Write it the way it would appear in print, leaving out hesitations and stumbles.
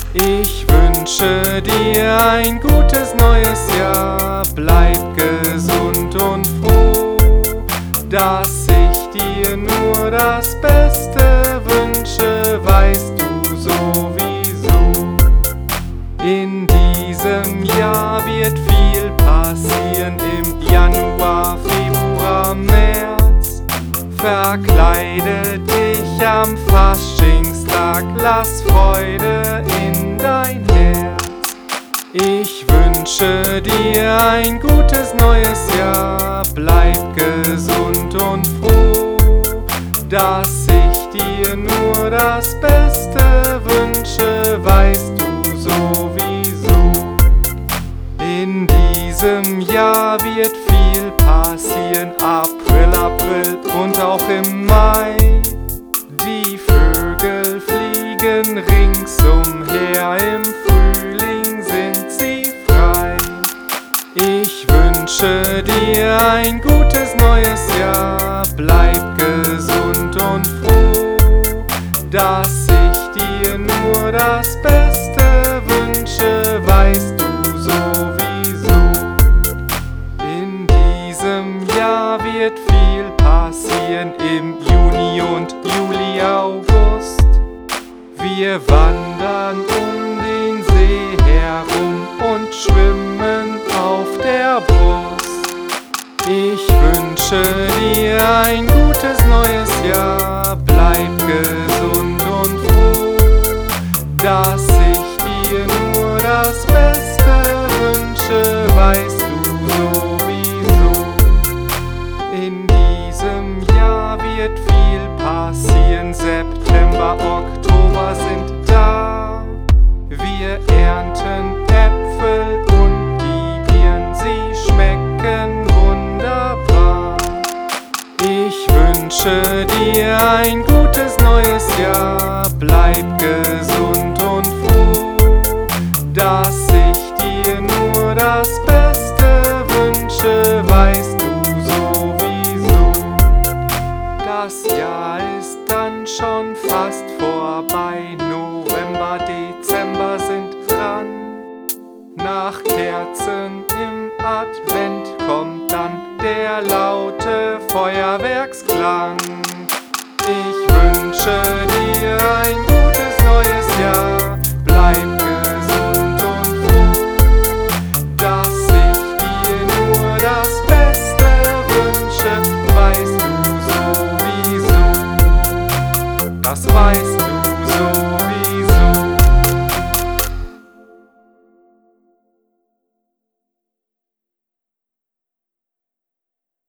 Ich wünsche dir ein gutes neues Jahr, bleib gesund und froh, dass ich dir nur das Beste wünsche, weißt du sowieso. In diesem Jahr wird viel passieren, im Januar, Februar, März. Verkleide dich am Faschingstag, lass Freude in dein Herz. Ich wünsche dir ein gutes neues Jahr, bleib gesund und froh, dass ich dir nur das Beste wünsche, weißt du sowieso. In diesem Jahr wird viel passieren, April und auch im Mai. Die Vögel fliegen ringsumher, im Frühling sind sie frei. Ich wünsche dir ein gutes neues Jahr, bleib gesund und froh, dass ich dir nur das Beste wünsche, weißt du sowieso. In diesem Jahr wird viel passieren, im Juni und Juli, August. Wir wandern um den See herum und schwimmen auf der Brust. Ich wünsche dir ein gutes neues Jahr, bleib gesund und froh, dass ich dir nur das Beste wünsche, weißt du sowieso. In diesem Jahr wird viel passieren, September, Oktober sind da. Wir ernten Äpfel und die Birnen, sie schmecken wunderbar. Ich wünsche dir ein gutes neues Jahr, bleib gesund und froh, dass ich dir nur das Beste wünsche, weißt du sowieso. Das Jahr ist dann schon fast vorbei, November, Dezember sind dran. Nach Kerzen im Advent kommt dann der laute Feuerwerksklang. Ich wünsche dir ein gutes neues Jahr, bleib gesund und froh, dass ich dir nur das Beste wünsche, weißt du sowieso. Das weißt